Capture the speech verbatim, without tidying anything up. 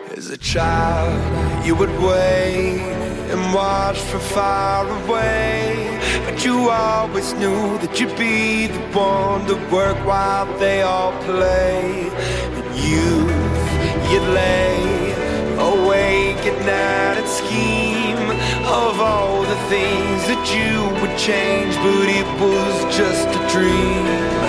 As a child, you would wait and watch from far away, but you always knew that you'd be the one to work while they all play. In youth, you'd lay awake at night and scheme of all the things that you would change, but it was just a dream.